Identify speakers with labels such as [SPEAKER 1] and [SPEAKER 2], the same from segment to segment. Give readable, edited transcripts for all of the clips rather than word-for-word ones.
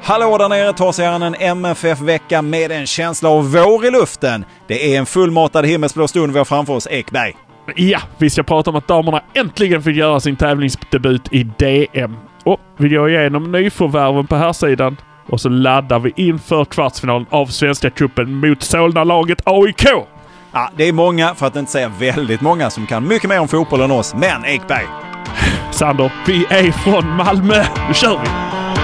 [SPEAKER 1] Hallå där nere, tar sig en MFF-vecka med en känsla av vår i luften. Det är en fullmatad himmelsblå stund vi har framför oss, Ekberg.
[SPEAKER 2] Ja, vi ska prata om att damerna äntligen fick göra sin tävlingsdebut i DM. Och vi går igenom nyförvärven på här sidan. Och så laddar vi inför kvartsfinalen av Svenska cupen mot Solna-laget AIK.
[SPEAKER 1] Ja, det är många, för att inte säga väldigt många, som kan mycket mer om fotboll än oss. Men Ekberg.
[SPEAKER 2] Sander, vi är från Malmö. Nu kör vi!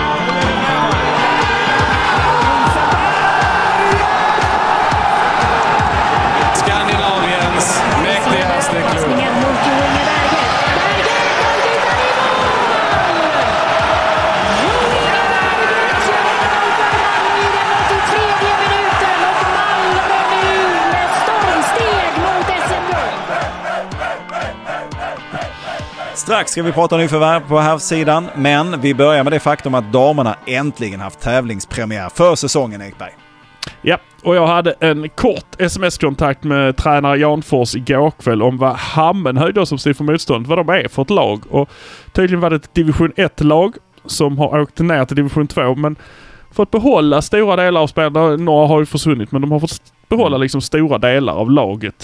[SPEAKER 1] Strax ska vi prata nyförvärv på här sidan, men vi börjar med det faktum att damerna äntligen haft tävlingspremiär för säsongen, Ekberg.
[SPEAKER 2] Ja, och jag hade en kort sms-kontakt med tränare Jan Fors igår kväll om vad Hammenhöj då som stod för motstånd, vad de är för ett lag. Och tydligen var det ett division 1-lag som har åkt ner till division 2, men fått behålla stora delar av spelarna. Några har ju försvunnit, men de har fått behålla liksom stora delar av laget.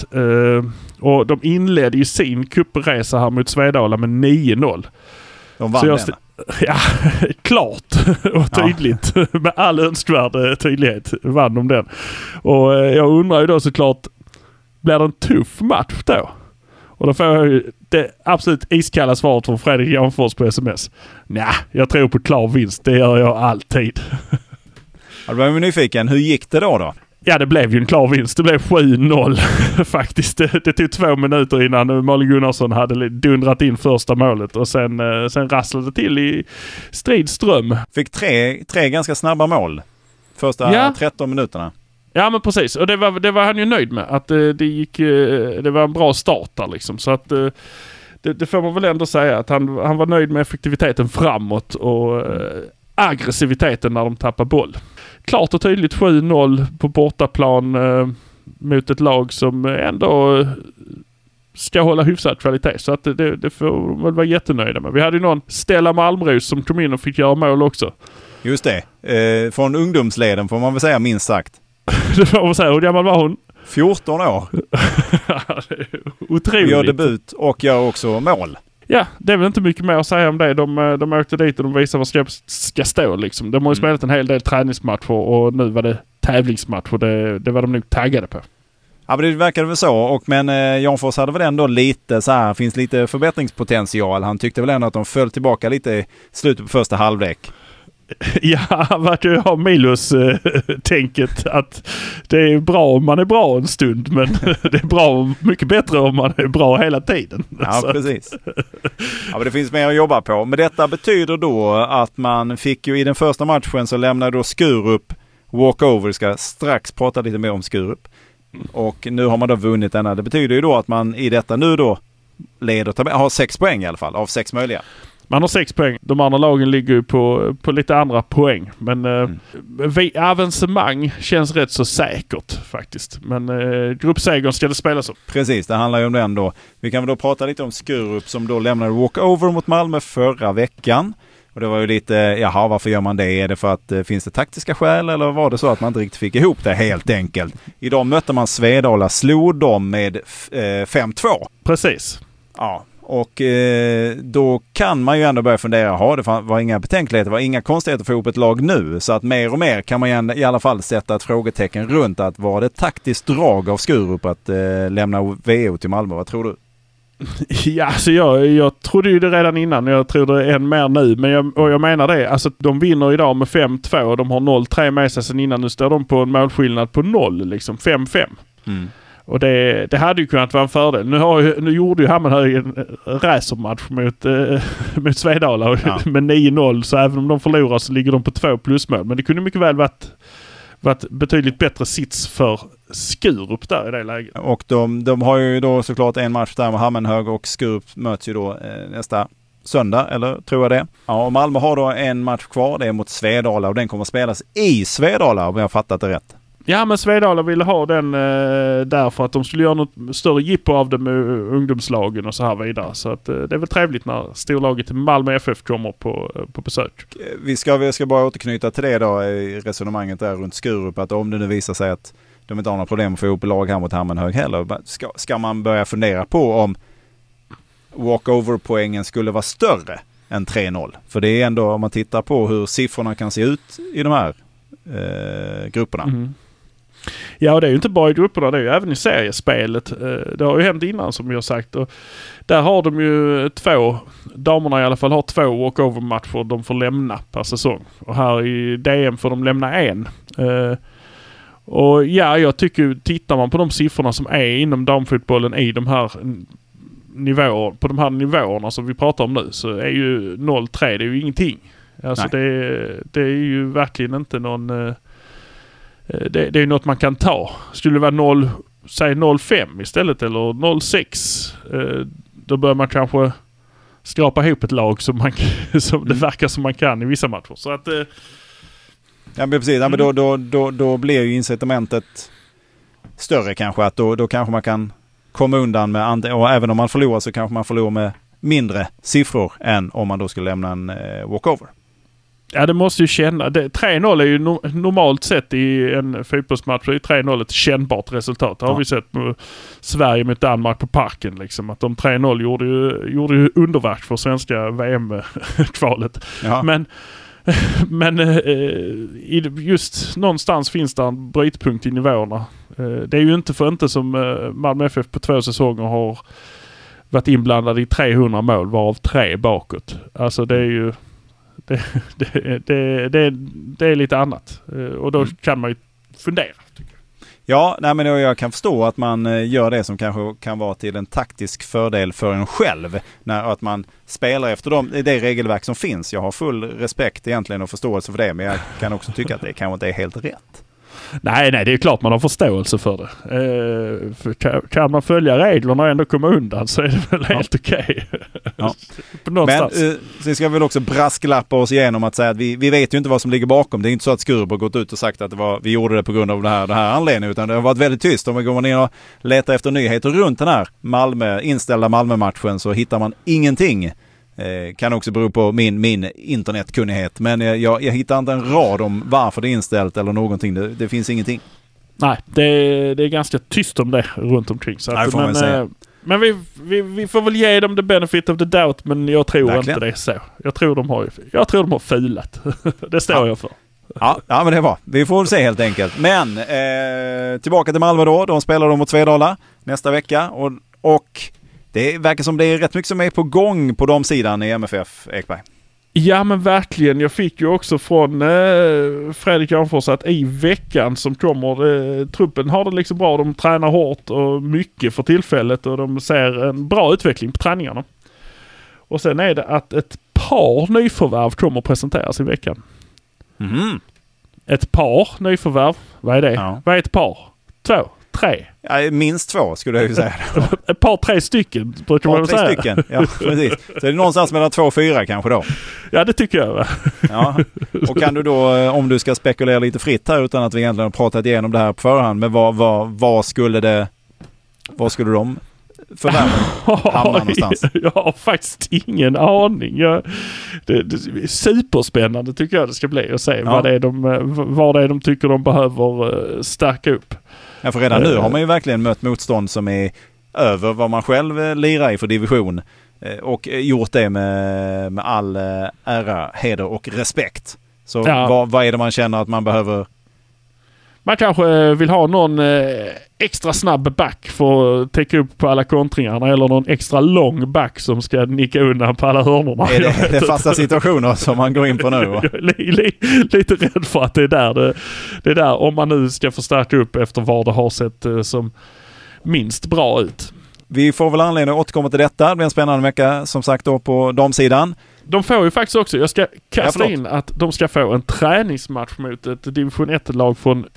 [SPEAKER 2] Och de inledde ju sin kuppresa här mot Svedala med 9-0.
[SPEAKER 1] De vann den.
[SPEAKER 2] Ja, klart och tydligt. Ja. Med all önskvärd tydlighet vann de den. Och jag undrar ju då såklart, blir det en tuff match då? Och då får jag ju det absolut iskalla svaret från Fredrik Janfors på sms. Nej, jag tror på klar vinst. Det gör jag alltid.
[SPEAKER 1] Ja, då var jag nyfiken. Hur gick det då?
[SPEAKER 2] Ja, det blev ju en klar vinst. Det blev 7-0 faktiskt. Det tog 2 minuter innan Malin Gunnarsson hade dundrat in första målet och sen rasslade till i stridström.
[SPEAKER 1] Fick tre ganska snabba mål första 13 minuterna.
[SPEAKER 2] Ja, men precis. Och det var han ju nöjd med. Att det var en bra start där liksom. Så att det får man väl ändå säga att han var nöjd med effektiviteten framåt och aggressiviteten när de tappar boll. Klart och tydligt 7-0 på bortaplan mot ett lag som ändå ska hålla hyfsad kvalitet. Så att det får man väl vara jättenöjda med. Vi hade ju någon Stella Malmros som kom in och fick göra mål också.
[SPEAKER 1] Just det. Från ungdomsleden får man väl säga minst sagt.
[SPEAKER 2] Det får man säga. Hur gammal var hon? 14
[SPEAKER 1] år.
[SPEAKER 2] Otroligt.
[SPEAKER 1] Gör debut och gör också mål.
[SPEAKER 2] Ja, det är väl inte mycket mer att säga om det. De åkte dit och de visade vad ska stå liksom. De har ju spelat en hel del träningsmatcher och nu var det tävlingsmatcher. Det var de nog taggade på.
[SPEAKER 1] Ja, men det verkade väl så. Men Janfors hade väl ändå lite så här, finns lite förbättringspotential. Han tyckte väl ändå att de föll tillbaka lite i slutet på första halvlek.
[SPEAKER 2] Ja, han verkar ju ha Milos-tänket att det är bra om man är bra en stund, men det är bra, mycket bättre om man är bra hela tiden.
[SPEAKER 1] Ja, precis. Ja, men det finns mer att jobba på. Men detta betyder då att man fick ju i den första matchen så lämnade då Skurup walkover. Vi ska strax prata lite mer om Skurup. Och nu har man då vunnit denna. Det betyder ju då att man i detta nu då har 6 poäng i alla fall av 6 möjliga.
[SPEAKER 2] Man har 6 poäng. De andra lagen ligger ju på lite andra poäng. Men avancemang känns rätt så säkert faktiskt. Men gruppsegern ska det spelas upp.
[SPEAKER 1] Precis, det handlar ju om den då. Vi kan väl då prata lite om Skurup som då lämnade walkover mot Malmö förra veckan. Och det var ju lite, varför gör man det? Är det för att finns det taktiska skäl eller var det så att man inte riktigt fick ihop det helt enkelt? Idag mötte man Svedala, slog dem med 5-2.
[SPEAKER 2] Precis.
[SPEAKER 1] Ja. Och då kan man ju ändå börja fundera, det var inga betänkligheter, det var inga konstigheter för ihop ett lag nu. Så att mer och mer kan man i alla fall sätta ett frågetecken runt att var det taktiskt drag av Skurup att lämna VO till Malmö? Vad tror du?
[SPEAKER 2] Ja, så jag trodde ju det redan innan. Jag tror det är än mer nu. Men jag menar det. Alltså, de vinner idag med 5-2 och de har 0-3 med sig sen innan. Nu står de på en målskillnad på 0, liksom 5-5. Mm. Och det hade ju kunnat vara en fördel. Nu gjorde ju Hammenhöj en racermatch mot Svedala med 9-0. Så även om de förlorar så ligger de på 2 plusmål. Men det kunde mycket väl varit betydligt bättre sits för Skurup där i det läget.
[SPEAKER 1] Och de har ju då såklart en match där med Hammenhög och Skurup möts ju då nästa söndag, eller tror jag det. Ja, och Malmö har då en match kvar. Det är mot Svedala och den kommer att spelas i Svedala om jag har fattat det rätt.
[SPEAKER 2] Ja, men Svedala ville ha den därför att de skulle göra något större jippo av det med ungdomslagen och så här vidare. Så att, det är väl trevligt när storlaget Malmö FF kommer på besök.
[SPEAKER 1] Vi ska bara återknyta till det då i resonemanget där runt Skurup, att om det nu visar sig att de inte har några problem att få ihop lag här mot Hammenhög heller, ska man börja fundera på om walkover-poängen skulle vara större än 3-0. För det är ändå, om man tittar på hur siffrorna kan se ut i de här grupperna. Mm.
[SPEAKER 2] Ja, och det är ju inte bara i grupperna, det är ju även i seriespelet. Det har ju hänt innan som jag sagt. Och där har de ju damerna i alla fall har 2 walkover-matcher de får lämna per säsong. Och här i DM får de lämna 1. Och ja, jag tycker, tittar man på de siffrorna som är inom damfotbollen i de här på de här nivåerna som vi pratar om nu, så är ju 0-3, det är ju ingenting. Alltså det är ju verkligen inte någon... Det är ju något man kan ta. Skulle det vara 0,5 istället eller 0,6, då bör man kanske skrapa ihop ett lag som det verkar som man kan i vissa matcher. Så att...
[SPEAKER 1] Ja, men precis. Ja, men då blir ju incitamentet större kanske. Att då kanske man kan komma undan med... Och även om man förlorar så kanske man förlorar med mindre siffror än om man då skulle lämna en walkover.
[SPEAKER 2] Ja, det måste ju känna. 3-0 är ju normalt sett i en fotbollsmatch. 3-0 ett kännbart resultat. Det har vi sett med Sverige mot Danmark på Parken. Liksom, att de 3-0 gjorde ju underverk för svenska VM-kvalet. Ja. Men just någonstans finns det en brytpunkt i nivåerna. Det är ju inte som Malmö FF på 2 säsonger har varit inblandad i 300 mål, varav 3 bakåt. Alltså det är ju det är lite annat. Och då kan man ju fundera, tycker jag.
[SPEAKER 1] Ja, nej, men jag kan förstå att man gör det som kanske kan vara till en taktisk fördel för en själv. Att man spelar efter det regelverk som finns. Jag har full respekt egentligen och förståelse för det, men jag kan också tycka att det kanske inte är helt rätt.
[SPEAKER 2] Nej, det är klart man har förståelse för det. Kan man följa reglerna och ändå komma undan så är det väl helt okej.
[SPEAKER 1] Ja. Men så ska vi väl också brasklappa oss igenom att säga att vi vet ju inte vad som ligger bakom. Det är inte så att Skurup har gått ut och sagt att vi gjorde det på grund av det här anledningen, utan det har varit väldigt tyst. Om vi går ner och letar efter nyheter runt den här inställda Malmö-matchen så hittar man ingenting. Kan också bero på min internetkunnighet, men jag hittar inte en rad om varför det är inställt eller någonting. Det finns ingenting.
[SPEAKER 2] Nej, det är ganska tyst om det runt omkring. Så att, men vi får väl ge dem the benefit of the doubt, men jag tror verkligen inte det är så. Jag tror de har fulat. Det står jag för.
[SPEAKER 1] Ja, men det var. Vi får se helt enkelt. Men tillbaka till Malmö då. De spelar mot Svedala nästa vecka och det verkar som det är rätt mycket som är på gång på de sidan i MFF, Ekberg.
[SPEAKER 2] Ja, men verkligen. Jag fick ju också från Fredrik Janfors att i veckan som kommer, truppen har det liksom bra. De tränar hårt och mycket för tillfället och de ser en bra utveckling på träningarna. Och sen är det att ett par nyförvärv kommer presenteras i veckan. Mm. Ett par nyförvärv. Vad är det? Ja. Vad är ett par? 2? 3?
[SPEAKER 1] Ja, minst 2 skulle jag ju säga.
[SPEAKER 2] Ett par 3 stycken brukar man säga.
[SPEAKER 1] 3 stycken, ja precis. Så är det någonstans mellan 2 och 4 kanske då.
[SPEAKER 2] Ja, det tycker jag.
[SPEAKER 1] Ja. Och kan du då, om du ska spekulera lite fritt här utan att vi egentligen har pratat igenom det här på förhand, men vad skulle de förvärven hamna någonstans?
[SPEAKER 2] Jag har faktiskt ingen aning. Det är superspännande tycker jag det ska bli att se vad det är de tycker de behöver stärka upp.
[SPEAKER 1] Ja, för redan nu har man ju verkligen mött motstånd som är över vad man själv lirar i för division och gjort det med all ära, heder och respekt. Så vad är det man känner att man behöver?
[SPEAKER 2] Man kanske vill ha någon extra snabb back för att täcka upp på alla kontringarna eller någon extra lång back som ska nicka undan på alla hörnorna.
[SPEAKER 1] Är det fasta situationer som man går in på nu?
[SPEAKER 2] Lite rädd för att det är där om man nu ska förstärka upp efter vad det har sett som minst bra ut.
[SPEAKER 1] Vi får väl anledning att återkomma till detta. Det blir en spännande vecka som sagt då på damsidan.
[SPEAKER 2] De får ju faktiskt också, jag ska kasta in att de ska få en träningsmatch mot ett division 1-lag från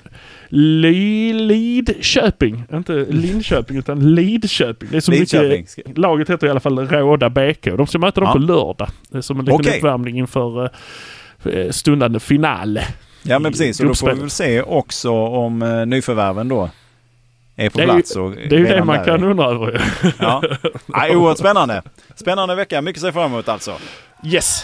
[SPEAKER 2] Lidköping. Inte Linköping utan Lidköping. Det är så mycket, laget heter i alla fall Råda BK. De ska möta dem på lördag. Det är som en liten uppvärmning inför stundande finale.
[SPEAKER 1] Ja, men precis. Och då får vi väl se också om nyförvärven då är på plats.
[SPEAKER 2] Det är ju det man kan undra över.
[SPEAKER 1] Ja. Oerhört spännande. Spännande vecka. Mycket sig fram emot alltså.
[SPEAKER 2] Yes.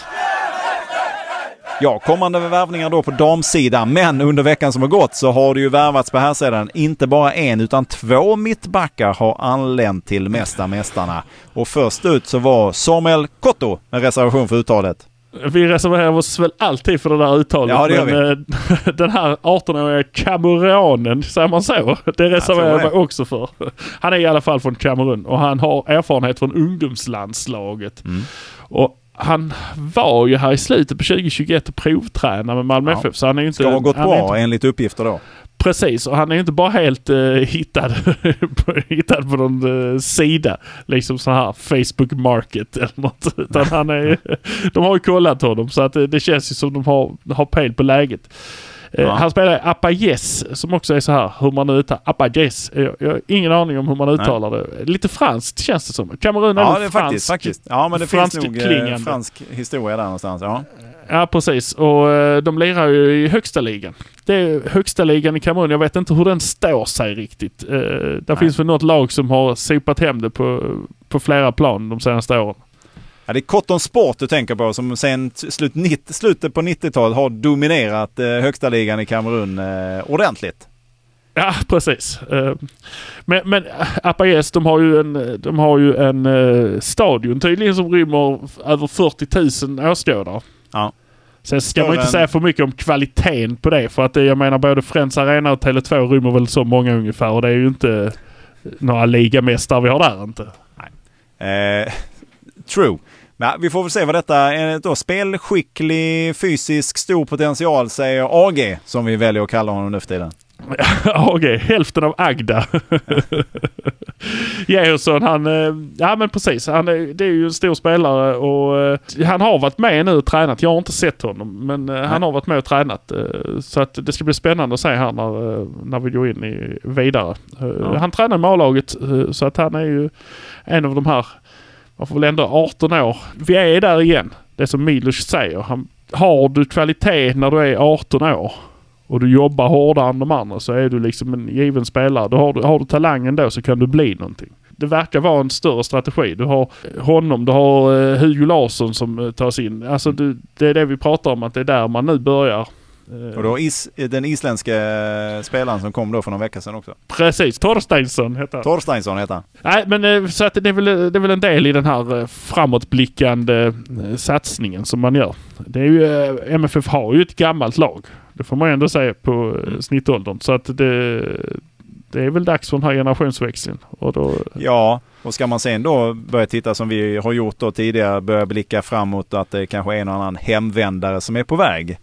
[SPEAKER 1] Ja, kommande värvningar då på damsidan. Men under veckan som har gått så har det ju värvats på här sidan. Inte bara en utan 2 mittbackar har anlänt till mästarna. Och först ut så var Samuel Kotto, en reservation för uttalet.
[SPEAKER 2] Vi reserverar oss väl alltid för det där uttalet.
[SPEAKER 1] Ja, det gör vi.
[SPEAKER 2] Den här 18-åriga Kameruanen, säger man så? Det reserverar jag mig också för. Han är i alla fall från Kamerun och han har erfarenhet från ungdomslandslaget. Och han var ju här i slutet på 2021 och provtränade med Malmö FF. Så han är ju inte...
[SPEAKER 1] Ska ha gått bra enligt uppgifter då.
[SPEAKER 2] Precis, och han är ju inte bara helt hittad på någon sida, liksom så här Facebook Market eller något, utan han är, de har ju kollat honom så att det känns ju som de har pejl på läget. Han spelar i Apayes, som också är så här, hur man uttalar Apayes. Jag har ingen aning om hur man uttalar det. Lite franskt känns det som. Kamerun är
[SPEAKER 1] det är faktiskt. Ja, men det finns nog fransk historia där någonstans. Ja,
[SPEAKER 2] precis. Och de lirar ju i högsta ligan. Det är högsta ligan i Kamerun. Jag vet inte hur den står sig riktigt. Där finns väl något lag som har sopat hem det på flera plan de senaste åren.
[SPEAKER 1] Ja, det är Cotton Sport du tänker på som sen slutet på 90-talet har dominerat högsta ligan i Kamerun ordentligt.
[SPEAKER 2] Ja, precis. Men Apayes, de har ju en stadion tydligen som rymmer över 40 000 åskådare.
[SPEAKER 1] Ja.
[SPEAKER 2] Sen ska man inte säga för mycket om kvaliteten på det, för att jag menar både Friends Arena och Tele2 rymmer väl så många ungefär, och det är ju inte några ligamästare vi har där inte.
[SPEAKER 1] Nej. True. Men vi får väl se vad detta är då. Spelskicklig, fysisk, stor potential, säger AG, som vi väljer att kalla honom nu för tiden.
[SPEAKER 2] AG, hälften av Agda. Gersson, ja men precis, det är ju en stor spelare och han har varit med nu och tränat. Jag har inte sett honom, men han har varit med och tränat, så att det ska bli spännande att se här när vi går in vidare. Han tränar med A-laget, så att han är ju en av de här, man får väl ändå 18 år. Vi är där igen. Det som Milos säger. Har du kvalitet när du är 18 år och du jobbar hårdare än de andra, så är du liksom en given spelare. Har du talangen då, så kan du bli någonting. Det verkar vara en större strategi. Du har honom, du har Hugo Larsson som tas in. Alltså det är det vi pratar om, att det är där man nu börjar.
[SPEAKER 1] Och då den isländska spelaren som kom då för någon vecka sedan också.
[SPEAKER 2] Precis, Torsteinsson heter han. Nej, men så att det är väl en del i den här framåtblickande satsningen som man gör. Det är ju MFF har ju ett gammalt lag. Det får man ändå säga på snittåldern. Så att det är väl dags för den här generationsväxlingen.
[SPEAKER 1] Ja, och ska man sen då börja titta som vi har gjort då tidigare, börja blicka framåt att det kanske är en annan hemvändare som är på väg.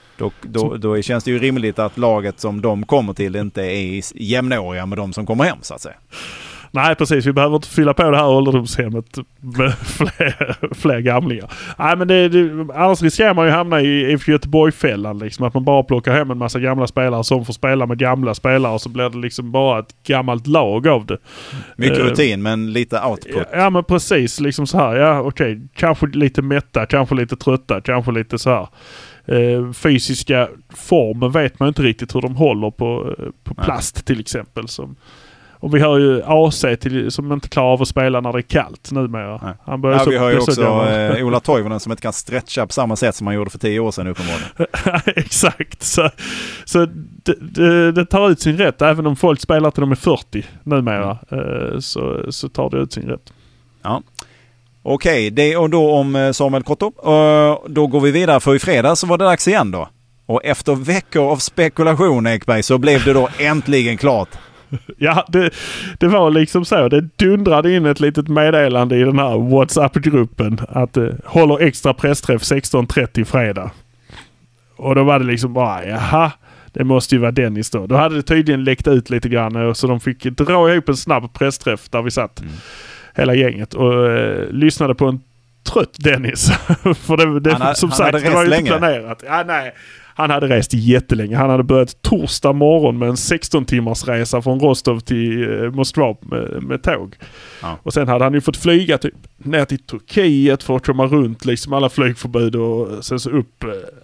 [SPEAKER 1] Då känns det ju rimligt att laget som de kommer till inte är jämnåriga med de som kommer hem, så att säga.
[SPEAKER 2] Nej, precis. Vi behöver inte fylla på det här ålderdomshemmet med fler gamlingar. Nej, men annars riskerar man ju hamna i IFK Göteborg-fällan. Liksom, att man bara plockar hem en massa gamla spelare som får spela med gamla spelare, och så blir det liksom bara ett gammalt lag av det.
[SPEAKER 1] Mycket rutin, men lite output.
[SPEAKER 2] Ja, men precis. Liksom så här. Ja, okej. Kanske lite mätta, kanske lite trötta, kanske lite så här. Fysiska formen vet man inte riktigt hur de håller på plast till exempel. Och vi har ju AC som inte klarar av att spela när det är kallt numera.
[SPEAKER 1] Vi har ju också Ola Toivonen som inte kan stretcha på samma sätt som han gjorde för 10 år sedan uppenbarligen.
[SPEAKER 2] Exakt. Så det tar ut sin rätt. Även om folk spelar till de är 40 numera, så tar det ut sin rätt.
[SPEAKER 1] Ja. Okej, det och då om Samuel Kotto. Då går vi vidare, för i fredags så var det dags igen då. Och efter veckor av spekulation, Ekberg, så blev det då äntligen klart.
[SPEAKER 2] Ja, det var liksom så. Det dundrade in ett litet meddelande i den här WhatsApp-gruppen att håller extra pressträff 16:30 fredag. Och då var det liksom bara, jaha, det måste ju vara Dennis då. Då hade det tydligen läckt ut lite grann, så de fick dra ihop en snabb pressträff där vi satt. Hela gänget och lyssnade på en trött Dennis. För det var ju inte planerat. Ja, nej. Han hade rest jättelänge. Han hade börjat torsdag morgon med en 16-timmars resa från Rostov till Moskva med tåg. Ja. Och sen hade han ju fått flyga ner till Turkiet för att komma runt liksom alla flygförbud, och sen så upp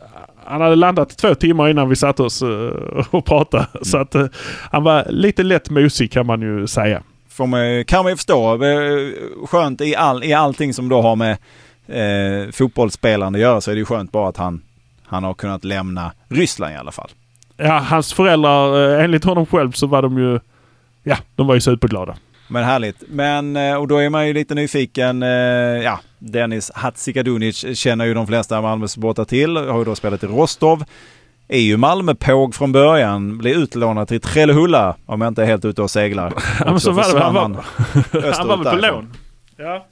[SPEAKER 2] han hade landat 2 timmar innan vi satt oss och pratade. Så att han var lite lätt musik kan man ju säga.
[SPEAKER 1] Kan man ju förstå. Skönt i allting som då har med fotbollsspelande att göra, så är det ju skönt bara att han har kunnat lämna Ryssland i alla fall.
[SPEAKER 2] Ja, hans föräldrar, enligt honom själv så var de ju, de var ju superglada.
[SPEAKER 1] Men härligt. Och då är man ju lite nyfiken. Dennis Hadzikadunic känner ju de flesta Malmö-supportrar till. Har ju då spelat i Rostov. Är ju Malmö-påg från början. Blir utlånad till Trellehulla om jag inte är helt ute och seglar.
[SPEAKER 2] Ja, men så var det. Han var väl på lån. Ja.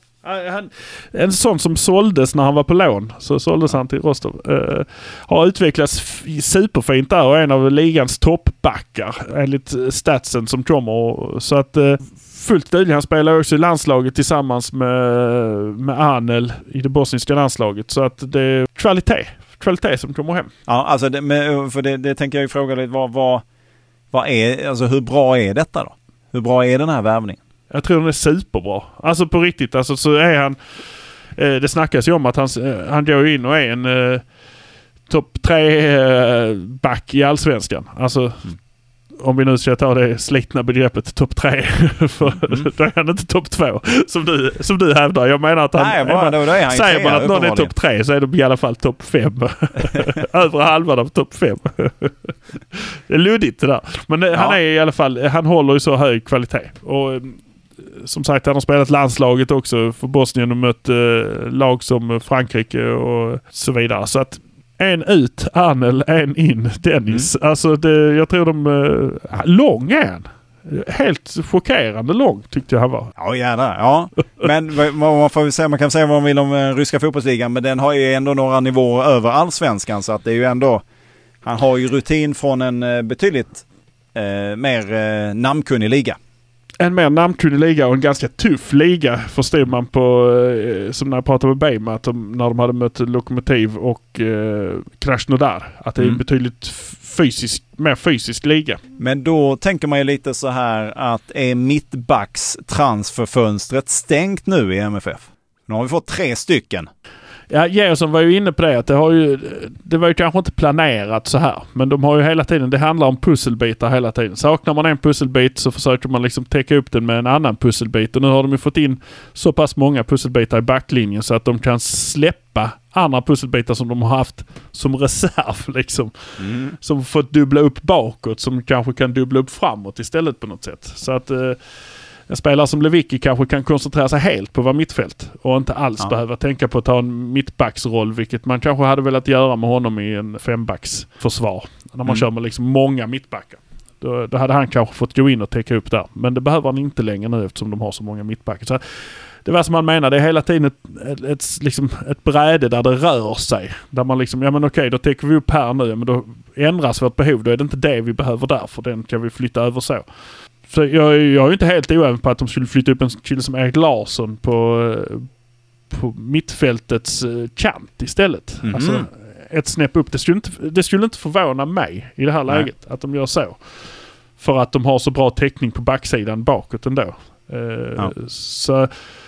[SPEAKER 2] En sån som såldes när han var på lån. Så såldes han till Rostov. Har utvecklats superfint där och en av ligans toppbackar enligt statsen som kommer. Så att fullt tydligt. Han spelar också i landslaget tillsammans med Anel i det bosniska landslaget. Så att det är kvalitet som kommer hem.
[SPEAKER 1] Ja, alltså det tänker jag ju fråga lite. Vad är, alltså hur bra är detta då? Hur bra är den här värvningen?
[SPEAKER 2] Jag tror den är superbra. Alltså på riktigt. Alltså så är han... det snackas ju om att han går in och är en topp 3 back i allsvenskan. Alltså om vi nu ska ta det slitna begreppet topp 3 för då är han inte topp 2 som du hävdar. Jag menar att säger man att någon är topp 3 så är de i alla fall topp 5. Över halvan av topp 5. Det är luddigt det där. Men han är i alla fall, han håller ju så hög kvalitet. Och som sagt, han har spelat landslaget också för Bosnien och mött lag som Frankrike och så vidare. Så att en ut, Anel, en in, Dennis. Alltså jag tror lång är han. Helt chockerande lång tyckte jag han var.
[SPEAKER 1] Ja, gärna. Ja. Men man kan säga vad man vill om ryska fotbollsligan, men den har ju ändå några nivåer över allsvenskan, så att det är ju ändå, han har ju rutin från en betydligt mer namnkunnig liga.
[SPEAKER 2] En mer namnkunnig liga och en ganska tuff liga förstod man på, som när jag pratade med Bejma, att när de hade mött Lokomotiv och Krasnodar, att det är en betydligt mer fysisk liga. Men
[SPEAKER 1] då tänker man ju lite så här att är mittbacks transferfönstret stängt nu i MFF? Nu har vi fått 3 stycken.
[SPEAKER 2] Ja, Georgsson var ju inne på det att det var ju kanske inte planerat så här, men de har ju hela tiden, det handlar om pusselbitar hela tiden. Saknar man en pusselbit så försöker man liksom täcka upp den med en annan pusselbit, och nu har de ju fått in så pass många pusselbitar i backlinjen så att de kan släppa andra pusselbitar som de har haft som reserv liksom. Som fått dubbla upp bakåt, som kanske kan dubbla upp framåt istället på något sätt. Så att en spelare som Lewicki kanske kan koncentrera sig helt på att vara mittfält och inte alls behöva tänka på att ta en mittbacksroll, vilket man kanske hade velat göra med honom i en 5-backsförsvar. När man kör med liksom många mittbackar. Då hade han kanske fått gå in och täcka upp där. Men det behöver han inte längre nu eftersom de har så många mittbackar. Så det var som man menar, det är hela tiden ett bräde där det rör sig. Där man liksom, ja men okej, då täcker vi upp här nu, men då ändras vårt behov. Då är det inte det vi behöver där, för den kan vi flytta över så. Så jag är ju inte helt oäven på att de skulle flytta upp en kille som Erik Larsson på mittfältets kant istället. Alltså ett snäpp upp. Det skulle inte förvåna mig i det här läget att de gör så. För att de har så bra täckning på backsidan bakåt ändå. Så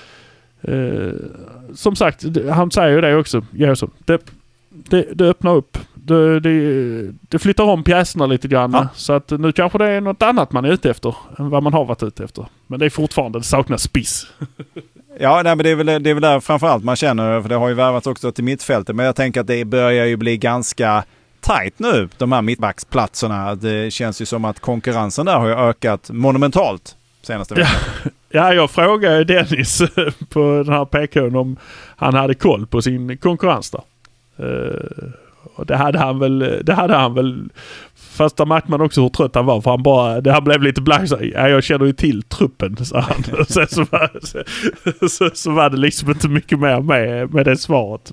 [SPEAKER 2] som sagt, han säger ju det också. Det öppnar upp. Det flyttar om pjäserna lite grann. Så att nu kanske det är något annat man är ute efter än vad man har varit ute efter. Men det är fortfarande, det saknas spiss.
[SPEAKER 1] Ja, nej, men det är väl där framförallt man känner, för det har ju värvats också till mittfältet. Men jag tänker att det börjar ju bli ganska tajt nu, de här mittbacksplatserna. Det känns ju som att konkurrensen där har ju ökat monumentalt senaste veckan.
[SPEAKER 2] Ja, jag frågade Dennis på den här PK:n om han hade koll på sin konkurrens där. Och det hade han väl. Fast där märkte man också hur trött han var, för han blev lite blank. Jag känner ju till truppen, sa han. Sen så var det liksom inte mycket mer med det svaret.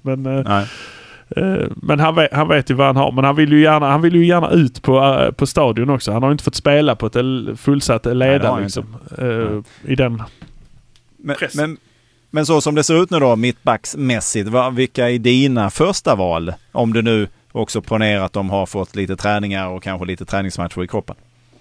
[SPEAKER 2] Men han vet ju vad han har. Men han vill ju gärna ut på stadion också. Han har inte fått spela på ett fullsatt leda liksom, i den pressen.
[SPEAKER 1] Men så som det ser ut nu då, mittbacksmässigt, vilka är dina första val? Om du nu också ponerar att de har fått lite träningar och kanske lite träningsmatcher i kroppen.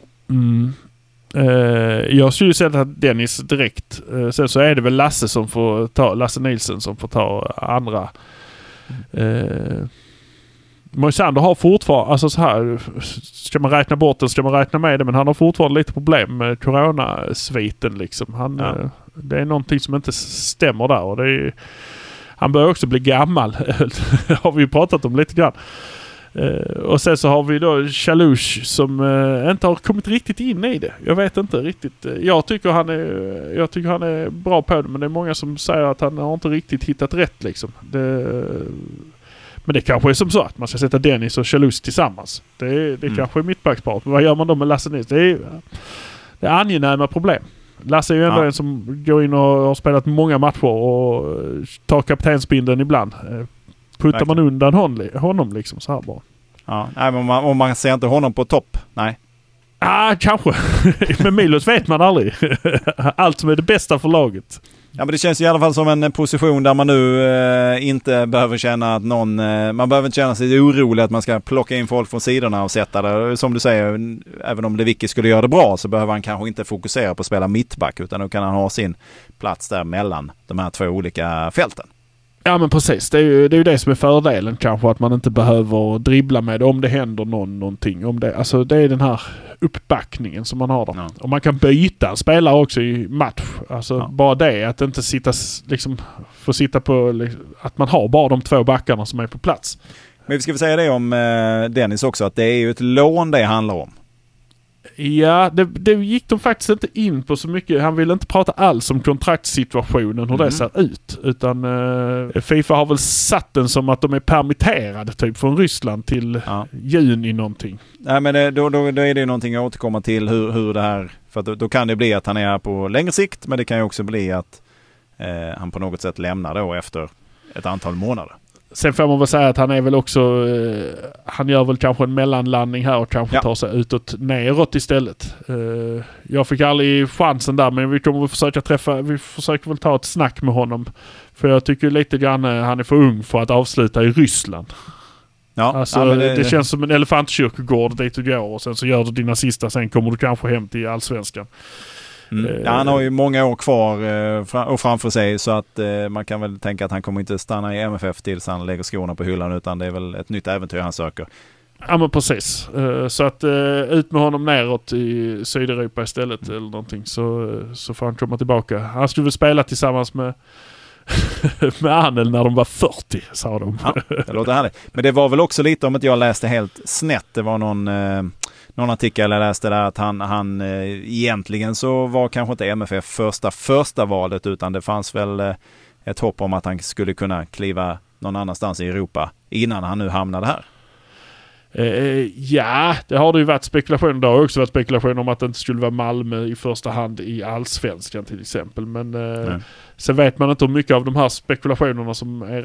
[SPEAKER 2] Jag skulle ju säga att Dennis direkt. Sen så är det väl Lasse Nilsson som får ta andra Moisander har fortfarande, alltså så här, ska man räkna bort det, ska man räkna med det, men han har fortfarande lite problem med coronasviten liksom. Det är någonting som inte stämmer där, och det är, han börjar också bli gammal. Har vi ju pratat om lite grann. Och sen så har vi då Chalush som inte har kommit riktigt in i det. Jag vet inte riktigt. Jag tycker han är bra på det, men det är många som säger att han har inte riktigt hittat rätt liksom. Men det kanske är som så att man ska sätta Dennis och Chalush tillsammans. Det kanske är mittbackspar. Vad gör man då med Lasse Nils? Det är angenäma problem. Lasse är ju ändå en som går in och har spelat många matcher och tar kaptensbindeln ibland. Puttar man undan honom liksom så här bara.
[SPEAKER 1] Ja, nej, men om man ser inte honom på topp, nej.
[SPEAKER 2] Kanske. Med Milos vet man aldrig. Allt som är det bästa för laget.
[SPEAKER 1] Ja, men det känns i alla fall som en position där man nu inte behöver känna att man behöver inte känna sig orolig att man ska plocka in folk från sidorna och sätta det. Som du säger, även om Lewicki skulle göra det bra så behöver han kanske inte fokusera på att spela mittback, utan då kan han ha sin plats där mellan de här två olika fälten. Ja,
[SPEAKER 2] men precis. Det är ju det som är fördelen kanske, att man inte behöver dribbla med det om det händer någonting. Alltså det är den här uppbackningen som man har där. Ja. Och man kan byta en spelare också i match. Alltså bara det, att inte få sitta på att man har bara de två backarna som är på plats.
[SPEAKER 1] Men vi ska väl säga det om Dennis också, att det är ju ett lån det handlar om.
[SPEAKER 2] Ja, det gick de faktiskt inte in på så mycket. Han ville inte prata alls om kontraktssituationen, hur det ser ut. Utan FIFA har väl satt den som att de är permitterade typ från Ryssland till juni någonting. Nej, men
[SPEAKER 1] då är det någonting att återkomma till hur det här... För att då kan det bli att han är på längre sikt, men det kan ju också bli att han på något sätt lämnar då efter ett antal månader.
[SPEAKER 2] Sen får man väl säga att han är väl också... han gör väl kanske en mellanlandning här och kanske tar sig neråt istället. Jag fick aldrig chansen där, men vi kommer försöka vi försöker väl ta ett snack med honom. För jag tycker lite grann han är för ung för att avsluta i Ryssland. Ja, alltså, det känns som en elefantkyrkogård dit du går och sen så gör du dina sista, sen kommer du kanske hem till Allsvenskan.
[SPEAKER 1] Han har ju många år kvar och framför sig, så att man kan väl tänka att han kommer inte stanna i MFF tills han lägger skorna på hyllan, utan det är väl ett nytt äventyr han söker.
[SPEAKER 2] Ja, men precis. Så att ut med honom neråt i Sydeuropa istället eller någonting, så får han komma tillbaka. Han skulle väl spela tillsammans med Anel när de var 40, sa de.
[SPEAKER 1] Ja, det låter härligt. Men det var väl också lite, om att jag läste helt snett, det var någon artikel jag läste där att han egentligen så var kanske inte MFF första valet, utan det fanns väl ett hopp om att han skulle kunna kliva någon annanstans i Europa innan han nu hamnade här.
[SPEAKER 2] Ja, det har det ju varit spekulation. Det har också varit spekulation om att det inte skulle vara Malmö i första hand i Allsvenskan till exempel. Men sen vet man inte hur mycket av de här spekulationerna som är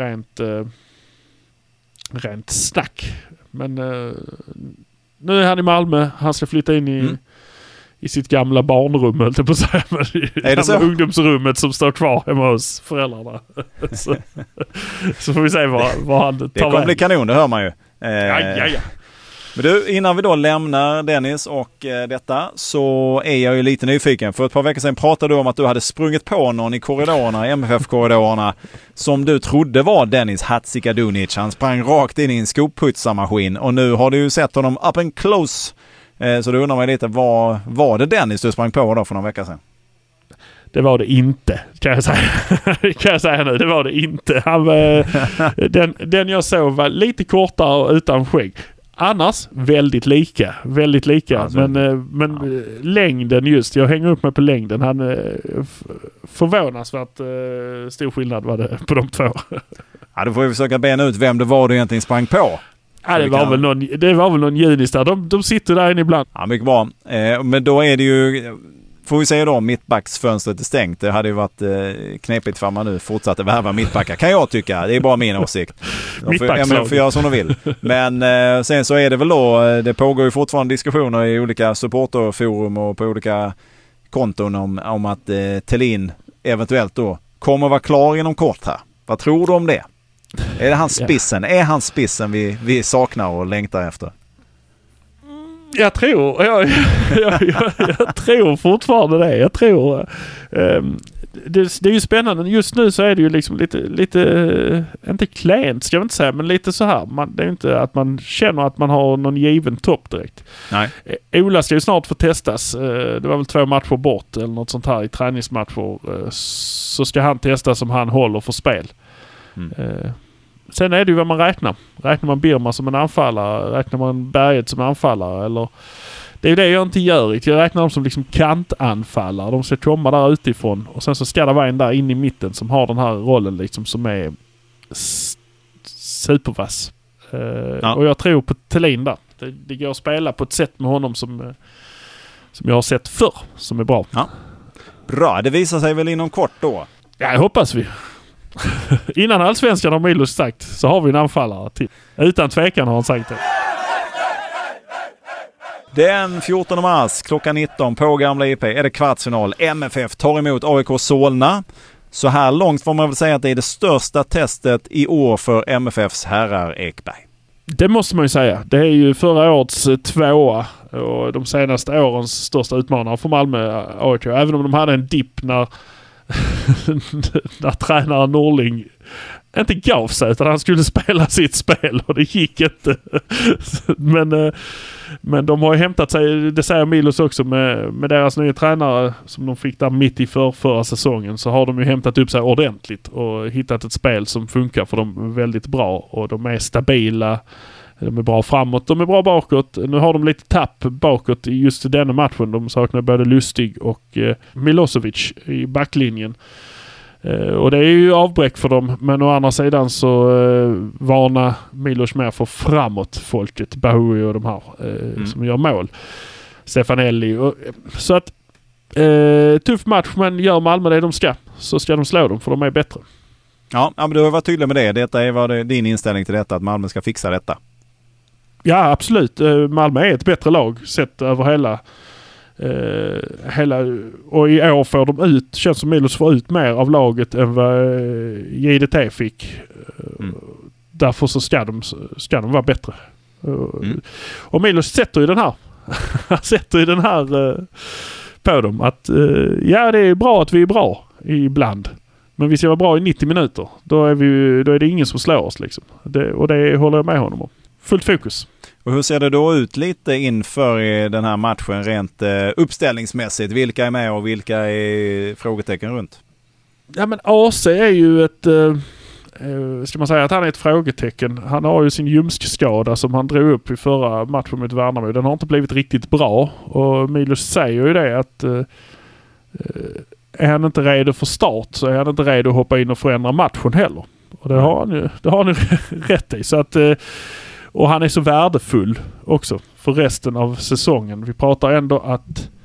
[SPEAKER 2] rent snack. Men nu är han i Malmö. Han ska flytta in i sitt gamla barnrum, höll jag på att säga. Är det så? Ungdomsrummet som står kvar hemma hos föräldrarna. så får vi se vad han tar.
[SPEAKER 1] Det kommer bli kanon, det hör man ju.
[SPEAKER 2] Ja.
[SPEAKER 1] Men du, innan vi då lämnar Dennis och detta, så är jag ju lite nyfiken. För ett par veckor sedan pratade du om att du hade sprungit på någon i korridorerna, MFF-korridorerna, som du trodde var Dennis Hatzikadunic. Han sprang rakt in i en skoputsarmaskin, och nu har du ju sett honom up and close. Så du undrar mig lite, var det Dennis du sprang på då för några veckor sedan?
[SPEAKER 2] Det var det inte, kan jag säga nu. Det var det inte. Den jag såg var lite kortare och utan skägg. Annars väldigt lika. Alltså, men längden just. Jag hänger upp mig på längden. Han förvånansvärt stor skillnad var det på de två.
[SPEAKER 1] Ja, då får vi försöka bena ut vem det var du egentligen sprang på.
[SPEAKER 2] Ja, det var väl någon junis där. De sitter där inne ibland.
[SPEAKER 1] Ja, mycket bra. Men då är det ju... Får vi säga då, mittbacksfönstret är stängt. Det hade ju varit knepigt för man nu fortsatte värva mittbackar, kan jag tycka. Det är bara min åsikt. De får göra som de vill. Men sen så är det väl då, det pågår ju fortfarande diskussioner i olika supporterforum och på olika konton om att Thelin eventuellt då kommer vara klar inom kort här. Vad tror du om det? Är det hans spissen? Ja. Är hans spissen vi saknar och längtar efter?
[SPEAKER 2] Jag tror fortfarande det. Jag tror det är ju spännande. Just nu så är det ju liksom lite inte klent ska jag inte säga, men lite så här. Det är inte att man känner att man har någon given topp direkt.
[SPEAKER 1] Nej.
[SPEAKER 2] Ola ska ju snart få testas. Det var väl 2 matcher bort eller något sånt här i träningsmatcher. Så ska han testas som han håller för spel. Sen är det ju vad man räknar. Räknar man Birma som en anfallare? Räknar man Berget som anfallare? Eller... Det är ju det jag inte gör. Jag räknar dem som liksom kantanfallare. De ska komma där utifrån. Och sen så ska det vara en där in i mitten som har den här rollen liksom som är supervass. Och jag tror på Thelin där. Det går att spela på ett sätt med honom som jag har sett förr. Som är bra.
[SPEAKER 1] Ja. Bra, det visar sig väl inom kort då?
[SPEAKER 2] Ja, det hoppas vi. Innan allsvenskan har Milos sagt så har vi en anfallare till. Utan tvekan har han sagt det.
[SPEAKER 1] Den 14 mars klockan 19 på Gamla IP är det kvartsfinal. MFF tar emot AIK Solna. Så här långt får man väl säga att det är det största testet i år för MFFs herrar Ekberg.
[SPEAKER 2] Det måste man ju säga. Det är ju förra årets 2:a och de senaste årens största utmanare för Malmö AIK. Även om de hade en dipp när tränaren Norling inte gav sig utan han skulle spela sitt spel och det gick inte. Men de har ju hämtat sig, det säger Milos också, med deras nya tränare som de fick där mitt i förra säsongen, så har de ju hämtat upp sig ordentligt och hittat ett spel som funkar för dem väldigt bra och de är stabila, de är bra framåt, de är bra bakåt. Nu har de lite tapp bakåt i just denna matchen. De saknar både Lustig och Milosevic i backlinjen. Och det är ju avbräck för dem, men å andra sidan så varnar Milos mer för framåt folket, Bahoui och de här som gör mål. Stefanelli. Så att tuff match, men gör Malmö det de ska så ska de slå dem för de är bättre.
[SPEAKER 1] Ja, men du har varit tydlig med det. Detta är din inställning till detta, att Malmö ska fixa detta.
[SPEAKER 2] Ja, absolut. Malmö är ett bättre lag sett över hela och i år får de ut, känns som Milos får ut mer av laget än vad JDT fick. Därför så ska de vara bättre. Och Milos sätter ju den här på dem att ja, det är bra att vi är bra ibland. Men vi ska vara bra i 90 minuter. Då är det ingen som slår oss liksom. Och det håller jag med honom om. Fullt fokus.
[SPEAKER 1] Och hur ser det då ut lite inför den här matchen rent uppställningsmässigt? Vilka är med och vilka är frågetecken runt? Ja, men
[SPEAKER 2] AC är ju ett... ska man säga att han är ett frågetecken. Han har ju sin ljumskskada som han drog upp i förra matchen mot Värnamo. Den har inte blivit riktigt bra. Och Milos säger ju det att är han inte redo för start så är han inte redo att hoppa in och förändra matchen heller. Och det har han ju rätt i. Så att... Och han är så värdefull också för resten av säsongen. Vi pratar ändå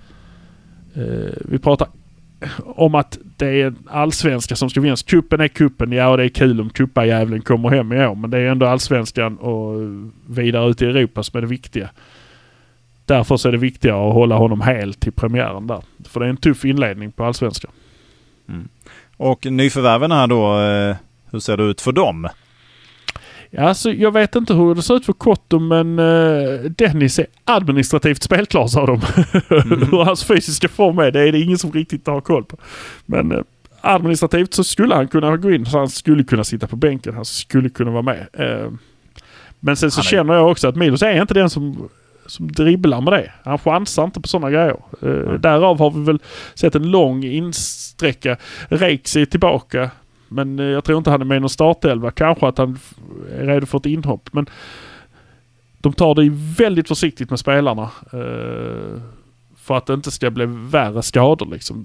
[SPEAKER 2] om att det är en allsvenska som ska vinnas. Kuppen är kuppen. Ja, och det är kul om kuppajävlen kommer hem i år. Men det är ändå allsvenskan och vidare ut i Europa som är det viktiga. Därför så är det viktigare att hålla honom helt till premiären där. För det är en tuff inledning på allsvenskan.
[SPEAKER 1] Och nyförvärven här då, hur ser det ut för dem?
[SPEAKER 2] Alltså, jag vet inte hur det ser ut för Kotto, men Dennis är administrativt spelklar, sa de. Hur hans fysiska form är, det är det ingen som riktigt har koll på. Men administrativt så skulle han kunna gå in, så han skulle kunna sitta på bänken, han skulle kunna vara med. Men sen så känner jag också att Milos är inte den som dribblar med det. Han chansar inte på sådana grejer. Därav har vi väl sett en lång insträcka. Reiksi tillbaka. Men jag tror inte han är med i någon startelva. Kanske att han är redo för ett inhopp. Men de tar det väldigt försiktigt med spelarna. För att det inte ska bli värre skador. Liksom.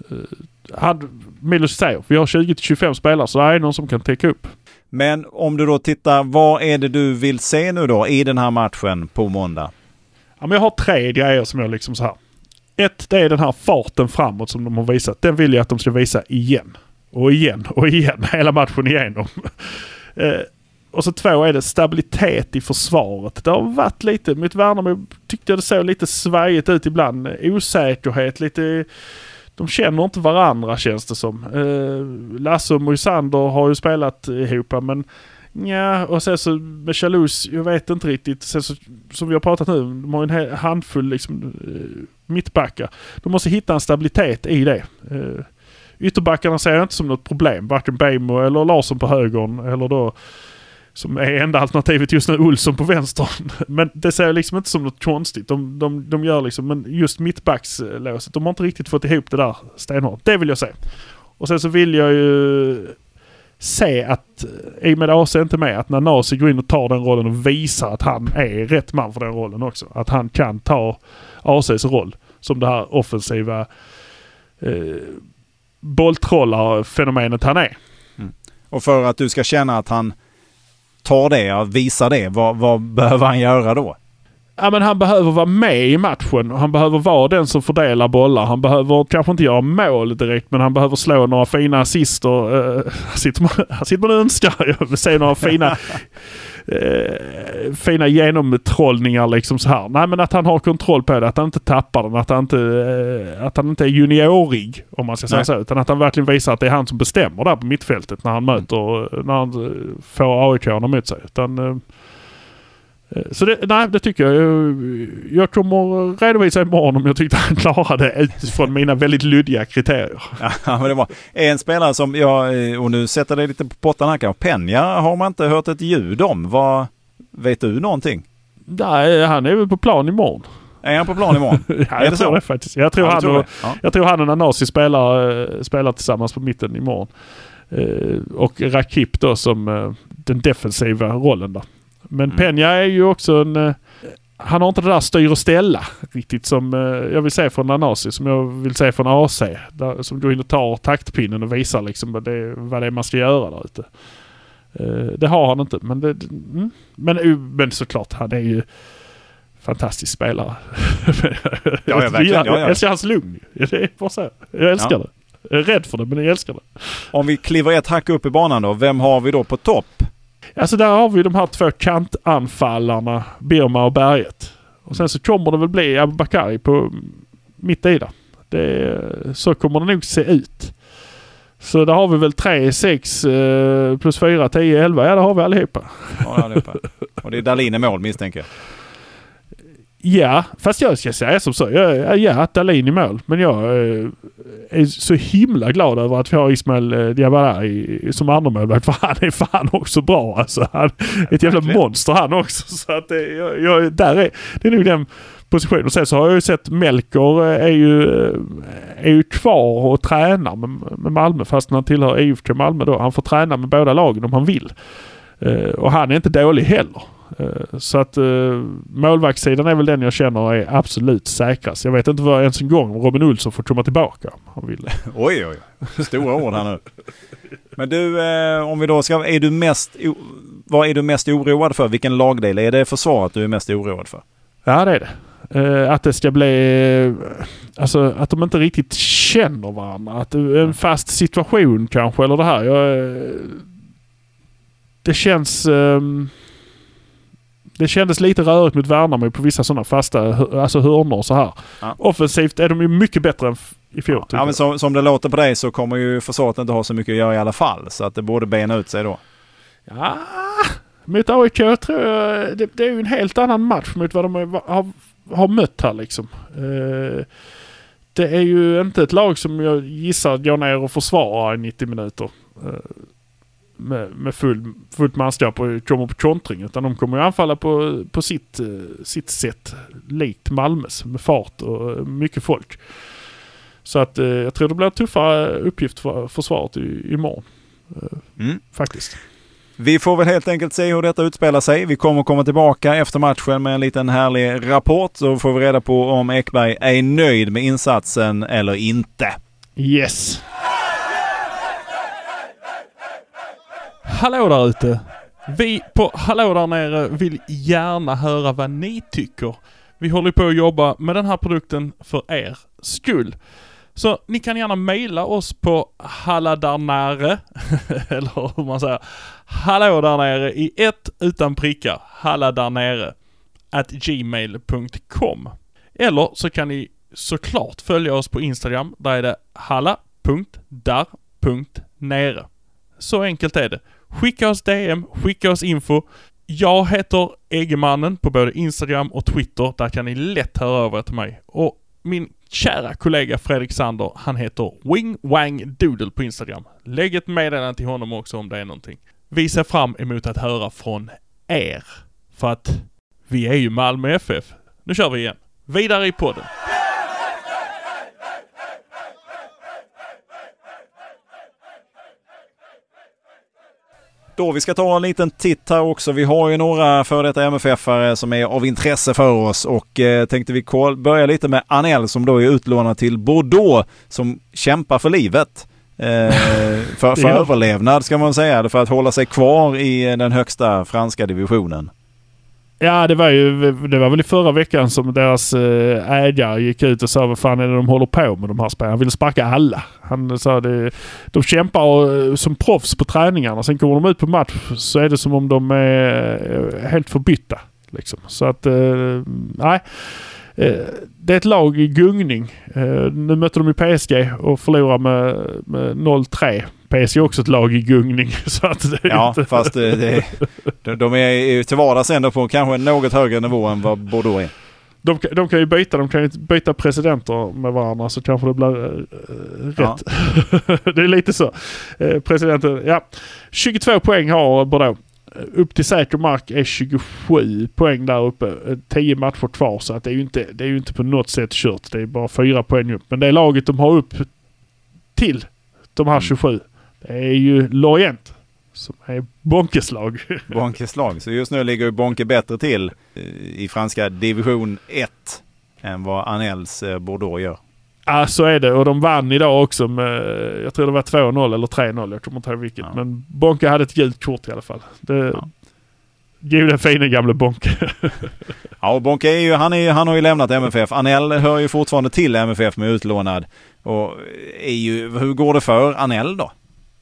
[SPEAKER 2] Milos säger, vi har 20-25 spelare så det är någon som kan täcka upp.
[SPEAKER 1] Men om du då tittar, vad är det du vill se nu då i den här matchen på måndag?
[SPEAKER 2] Ja, men jag har 3 grejer som jag liksom så här. 1, det är den här farten framåt som de har visat. Den vill jag att de ska visa igen. Och igen. Hela matchen igenom. Och så 2 är det stabilitet i försvaret. Det har varit lite, mot Värnamo tyckte jag det såg lite svajigt ut ibland. Osäkerhet, lite... De känner inte varandra, känns det som. Lasse och Moisander har ju spelat ihop, men ja, och sen så med Chalus, jag vet inte riktigt. Sen så, som vi har pratat nu, de har en handfull liksom, mittbackar. De måste hitta en stabilitet i det. Ytterbackarna ser jag inte som något problem. Varken Beijmo eller Larsson på högern. Eller då, som är enda alternativet just nu, Olsson på vänstern. Men det ser jag liksom inte som något konstigt. De gör liksom, men just mittbackslåset, de har inte riktigt fått ihop det där stenhårt. Det vill jag se. Och sen så vill jag ju se att, i och med AC inte med, att när Nasi går in och tar den rollen och visar att han är rätt man för den rollen också. Att han kan ta ACs roll som det här offensiva bolltrollar-fenomenet han är.
[SPEAKER 1] Mm. Och för att du ska känna att han tar det och visar det, vad behöver han göra då?
[SPEAKER 2] Ja, men han behöver vara med i matchen. Han behöver vara den som fördelar bollar. Han behöver kanske inte göra mål direkt, men han behöver slå några fina assister. Sitter man och önskar. Jag vill se några fina genomtrollningar liksom så här. Nej, men att han har kontroll på det. Att han inte tappar den. Att han inte är juniorig, om man ska säga så. Utan att han verkligen visar att det är han som bestämmer där på mittfältet när han möter, när han får AIK-arna mot sig. Utan... Så det tycker jag. Jag kommer redovisa imorgon om jag tyckte han klarade utifrån mina väldigt luddiga kriterier.
[SPEAKER 1] Ja, men det var en spelare som jag, och nu sätter det lite på pottan här, Peña har man inte hört ett ljud om. Vet du någonting?
[SPEAKER 2] Nej, han är väl på plan imorgon.
[SPEAKER 1] Är han på plan imorgon?
[SPEAKER 2] Ja, jag tror det faktiskt. Jag tror han och Nanasi spelar tillsammans på mitten imorgon. Och Rakip då som den defensiva rollen där. Men Peña är ju också han har inte det där styr och ställa riktigt som jag vill se från Nanasi, som jag vill se från AC. Där, som går in och tar taktpinnen och visar liksom vad det är man ska göra där ute. Det har han inte. Men såklart, han är ju fantastisk spelare.
[SPEAKER 1] Ja, verkligen.
[SPEAKER 2] Jag älskar hans lugn. Det är bara så. Jag älskar det. Jag är rädd för det, men jag älskar det.
[SPEAKER 1] Om vi kliver ett hack upp i banan då, vem har vi då på topp?
[SPEAKER 2] Alltså där har vi de här två kantanfallarna, Birma och Berget. Och sen så kommer det väl bli Abubakari på mitt i där. Så kommer det nog se ut. Så där har vi väl 3, 6 plus 4, 10, 11. Ja, det har vi allihopa.
[SPEAKER 1] Ja, allihopa. Och det är Dahlin i mål, misstänker jag.
[SPEAKER 2] Ja, fast jag ska säga som så. Ja, Dahlin i mål. Men jag är så himla glad över att vi har Ismail Diawara som andra målvakt. För han är fan också bra. Alltså, han är ett jävla monster han också. Så att det är nog den positionen. Och sen så har jag ju sett Melker är ju kvar och tränar med Malmö. Fast när han tillhör IFK Malmö då. Han får träna med båda lagen om han vill. Och han är inte dålig heller. Så att målvaktssidan är väl den jag känner är absolut säkrast. Jag vet inte vad ens en gång Robin Olsson får komma tillbaka om han vill.
[SPEAKER 1] Oj. Stora ord här nu. Men du, om vi då ska, vad är du mest oroad för? Vilken lagdel? Är det försvaret du är mest oroad för?
[SPEAKER 2] Ja, det är det. Att det ska bli, alltså att de inte riktigt känner varandra. Att det är en fast situation kanske, eller det här. Det känns... Det kändes lite rörigt mot Värnamo på vissa sådana fasta hörnor så här. Ja. Offensivt är de ju mycket bättre än i fjol.
[SPEAKER 1] Ja, men som det låter på dig så kommer ju försvaret inte ha så mycket att göra i alla fall. Så att det borde bena ut sig då.
[SPEAKER 2] Ja, mot AIK tror jag det är ju en helt annan match mot vad de har mött här liksom. Det är ju inte ett lag som jag gissar går ner och försvarar i 90 minuter. Med fullt manskap och kommer på kontring, utan de kommer ju anfalla på sitt sätt, likt Malmös, med fart och mycket folk. Så att jag tror det blir en tuffare uppgift för försvaret imorgon. Faktiskt.
[SPEAKER 1] Vi får väl helt enkelt se hur detta utspelar sig. Vi kommer komma tillbaka efter matchen med en liten härlig rapport, så får vi reda på om Ekberg är nöjd med insatsen eller inte.
[SPEAKER 2] Yes! Hallå där ute! Vi på Hallå där nere vill gärna höra vad ni tycker. Vi håller på att jobba med den här produkten för er skull. Så ni kan gärna mejla oss på halladarnare eller hur man säger, hallå där nere i ett utan prickar, halladarnere @gmail.com. Eller så kan ni såklart följa oss på Instagram, där är det halla.dar.nere. Så enkelt är det. Skicka oss DM, skicka oss info. Jag heter Eggemannen på både Instagram och Twitter. Där kan ni lätt höra över till mig. Och min kära kollega Fredrik Sander, han heter Wing Wang Doodle på Instagram. Lägg ett meddelande till honom också om det är någonting. Vi ser fram emot att höra från er. För att vi är ju Malmö FF. Nu kör vi igen. Vidare i podden.
[SPEAKER 1] Då vi ska ta en liten titt här också. Vi har ju några för detta MFF-are som är av intresse för oss och tänkte vi börja lite med Anel som då är utlånad till Bordeaux som kämpar för livet. För överlevnad ska man säga, för att hålla sig kvar i den högsta franska divisionen.
[SPEAKER 2] Ja, det var väl i förra veckan som deras ägare gick ut och sa vad fan är det de håller på med de här spelarna. Han ville sparka alla. Han sa de kämpar som proffs på träningarna. Sen kommer de ut på match så är det som om de är helt förbytta. Liksom. Så att, nej. Det är ett lag i gungning. Nu möter de i PSG och förlorar med 0-3. PSG är också ett lag i gungning. Så att det är inte...
[SPEAKER 1] fast de är till vardags ändå på kanske en något högre nivå än vad Bordeaux är.
[SPEAKER 2] De kan ju byta presidenter med varandra så kanske det blir rätt. Det är lite så. Presidenten, 22 poäng har Bordeaux. Upp till säker mark är 27 poäng där uppe. 10 matcher kvar så att det är ju inte på något sätt kört. Det är bara 4 poäng upp. Men det är laget de har upp till de här 27. Det är ju Lorient som är Bonkeslag.
[SPEAKER 1] Bonkeslag. Så just nu ligger ju Bonke bättre till i franska division 1 än vad Anels Bordeaux gör.
[SPEAKER 2] Ja, så är det. Och de vann idag också med, jag tror det var 2-0 eller 3-0. Jag kommer inte ihåg vilket. Ja. Men Bonke hade ett gult kort i alla fall. Gud den fina gamla Bonke.
[SPEAKER 1] Ja, och Bonke är ju, han har ju lämnat MFF. Anel hör ju fortfarande till MFF med utlånad. Och hur går det för Anel då?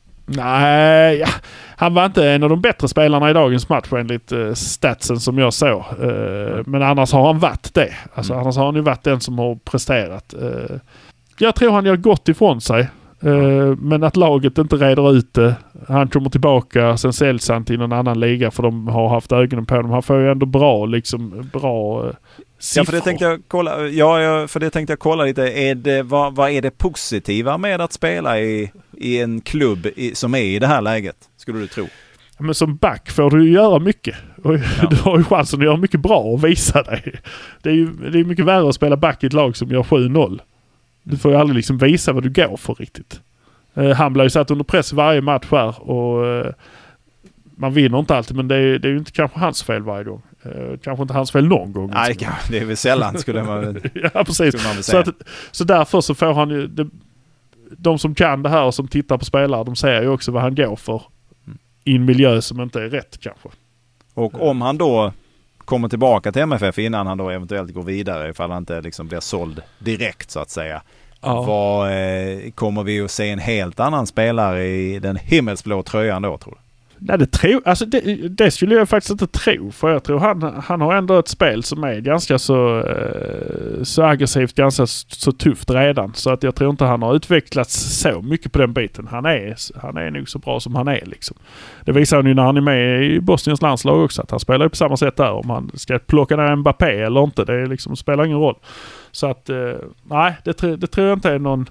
[SPEAKER 2] Nej, han var inte en av de bättre spelarna i dagens match enligt statsen som jag såg. Men annars har han varit det. Alltså, annars har han ju varit den som har presterat. Jag tror han gör gott ifrån sig. Men att laget inte reder ut det. Han kommer tillbaka, sen säljs han till någon annan liga för de har haft ögonen på dem. Han får ju ändå bra siffror.
[SPEAKER 1] Ja, för det tänkte jag kolla. För det tänkte jag kolla lite. Vad är det positiva med att spela i en klubb som är i det här läget? Skulle du tro?
[SPEAKER 2] Men som back får du göra mycket. Och du har ju chansen att göra mycket bra och visa dig. Det är mycket värre att spela back i ett lag som gör 7-0. Du får ju aldrig liksom visa vad du går för riktigt. Han blir ju satt under press varje match här och man vinner inte alltid, men det är ju inte kanske hans fel varje gång. Kanske inte hans fel någon gång.
[SPEAKER 1] Nej, det är väl sällan skulle man
[SPEAKER 2] ja, precis. Så därför så får han ju de som kan det här och som tittar på spelare, de ser ju också vad han går för i en miljö som inte är rätt kanske.
[SPEAKER 1] Och om han då kommer tillbaka till MFF innan han då eventuellt går vidare ifall han inte liksom blir såld direkt så att säga. Ja. Kommer vi att se en helt annan spelare i den himmelsblå tröjan då tror du?
[SPEAKER 2] Nej, det skulle jag faktiskt inte tro. För jag tror han har ändå ett spel som är ganska så aggressivt, ganska så tufft redan. Så att jag tror inte han har utvecklats så mycket på den biten. Han är nog så bra som han är liksom. Det visar han ju när han är med i Bosniens landslag också. Att han spelar på samma sätt där. Om han ska plocka ner Mbappé eller inte. Det liksom, spelar ingen roll. Så att nej, det tror jag inte är någon...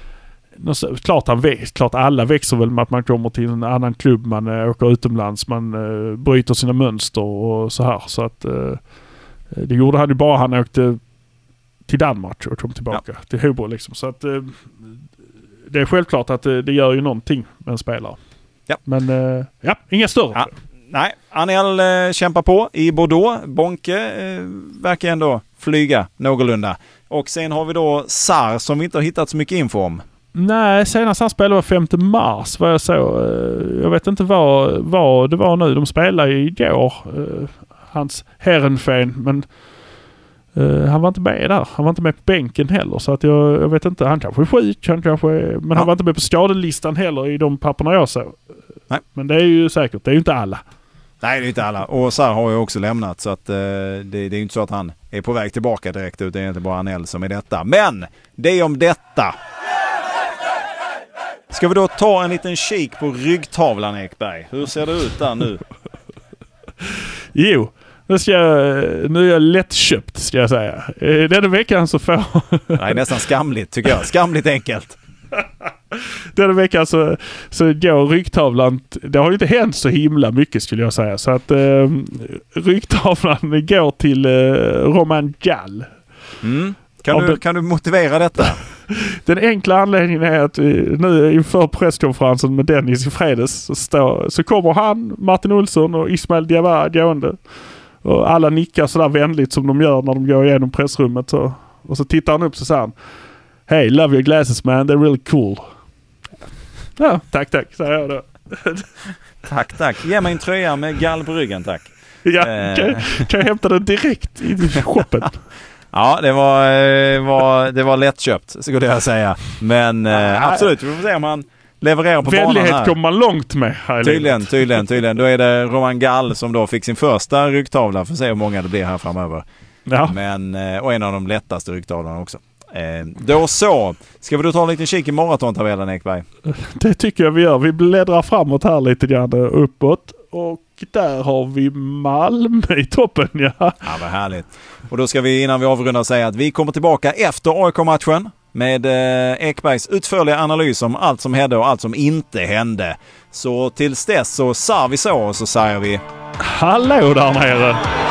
[SPEAKER 2] Klart alla växer väl med att man kommer till en annan klubb, man åker utomlands, man bryter sina mönster och så här. Så att det gjorde han ju bara han åkte till Danmark och kom tillbaka till Hobro liksom. Så att det är självklart att det gör ju någonting med en spelare. Ja. Men inga större. Ja.
[SPEAKER 1] Nej, Anel kämpar på i Bordeaux. Bonke verkar ändå flyga någorlunda. Och sen har vi då Sarr som vi inte har hittat så mycket info om.
[SPEAKER 2] Nej, senast han spelade var 5 mars vad jag såg. Jag vet inte vad det var nu. De spelade igår. Hans Herrenfen, men han var inte med där. Han var inte med på bänken heller. Så att jag vet inte. Han kanske är sjuk. Men han var inte med på skadelistan heller i de papperna jag såg. Nej. Men det är ju säkert. Det är ju inte alla.
[SPEAKER 1] Nej, det är inte alla. Och Sarr har ju också lämnat. Så att det är ju inte så att han är på väg tillbaka direkt. Utan det är inte bara Anel som är detta. Men det är om detta. Ska vi då ta en liten kik på ryggtavlan, Ekberg? Hur ser det ut där nu?
[SPEAKER 2] Jo, Nu är jag lättköpt, ska jag säga. Denna veckan så får...
[SPEAKER 1] Det är nästan skamligt, tycker jag. Skamligt enkelt.
[SPEAKER 2] Denna veckan så går ryktavlan... Det har ju inte hänt så himla mycket, skulle jag säga. Så att ryktavlan går till Romain Gall.
[SPEAKER 1] Kan du motivera detta?
[SPEAKER 2] Den enkla anledningen är att nu inför presskonferensen med Dennis i fredags så kommer han, Martin Olsson och Ismail Diawara gående. Och alla nickar sådär vänligt som de gör när de går igenom pressrummet. Och så tittar han upp så säger han: "Hey, love your glasses man, they're really cool." Ja, tack, säger jag då.
[SPEAKER 1] Tack. Ge mig en tröja med Gall på ryggen, tack.
[SPEAKER 2] Ja, kan jag hämta den direkt i shoppen?
[SPEAKER 1] Ja, det var lättköpt, skulle jag säga. Men absolut, vi får se om man levererar på banan här.
[SPEAKER 2] Vänlighet kommer man långt med här.
[SPEAKER 1] Tydligen. Då är det Romain Gall som då fick sin första ryggtavla. Får se hur många det blir här framöver.
[SPEAKER 2] Ja.
[SPEAKER 1] Men, och en av de lättaste ryggtavlarna också. Då så. Ska vi då ta en liten kik i maratontabellen, Ekberg?
[SPEAKER 2] Det tycker jag vi gör. Vi bläddrar framåt här lite grann uppåt. Och där har vi Malmö i toppen, ja.
[SPEAKER 1] Ja, vad härligt. Och då ska vi, innan vi avrundar, säga att vi kommer tillbaka efter AIK-matchen med Ekbergs utförliga analys om allt som hände och allt som inte hände. Så tills dess så sa vi så, och så säger vi:
[SPEAKER 2] hallå där nere!